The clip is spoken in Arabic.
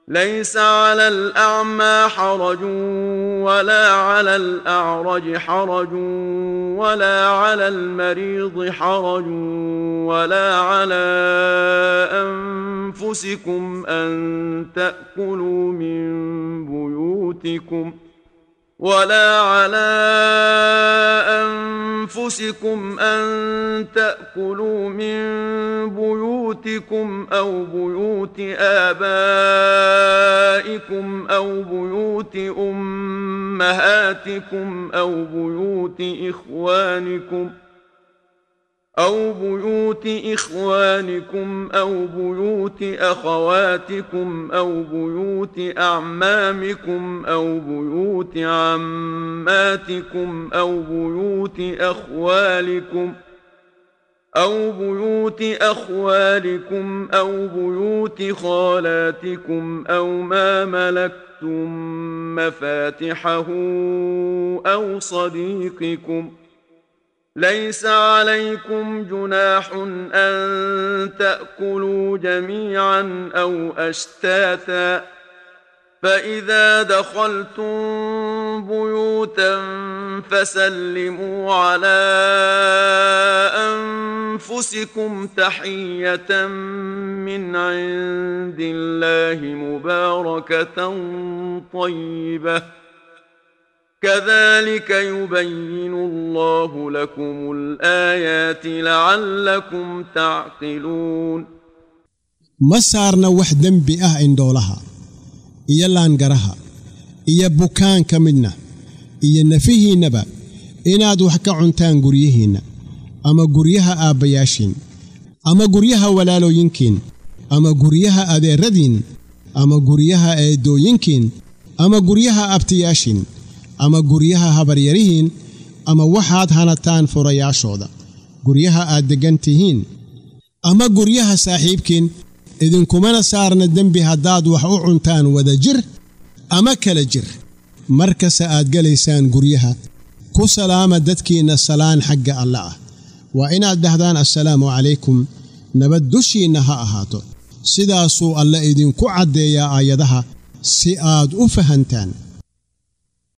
ليس على الأعمى حرج ولا على الأعرج حرج ولا على المريض حرج ولا على أنفسكم أن تأكلوا من بيوتكم أو بيوت آبائكم أو بيوت أمهاتكم أو بيوت إخوانكم أو بيوت أخواتكم أو بيوت أعمامكم أو بيوت عماتكم أو بيوت أخوالكم أو بيوت خالاتكم أو ما ملكتم مفاتحه أو صديقكم. ليس عليكم جناح أن تأكلوا جميعا أو أشتاتا، فإذا دخلتم بيوتا فسلموا على أنفسكم تحية من عند الله مباركة طيبة، كذلك يبين الله لكم الآيات لعلكم تعقلون. ما صارنا وحدن بأه إندولها إيا لانقرها إيا بوكان كمنا إيا نفيه نبا إنادو حكا عنتان قريهين أما قريها آبياشين أما قريها ولالو ينكين أما قريها أبي ردين أما قريها أيدو ينكين أما قريها أبتياشين أما قريها هبريريهين أما وحاد هانتان فرياشودا قريها آدقانتهين أما قريها ساحيبكين إذن كمانا سارنا الدنبي هداد وحو عنتان وذا جر أما كلا جر مركز آدقاليسان قريها كو سلامة ددكين السلام حق الله وإن أدهدان السلام عليكم نبدوشي إنها أهاتو سيدا سوء الله إذن كو عدي يا آيادها سياد أفهنتان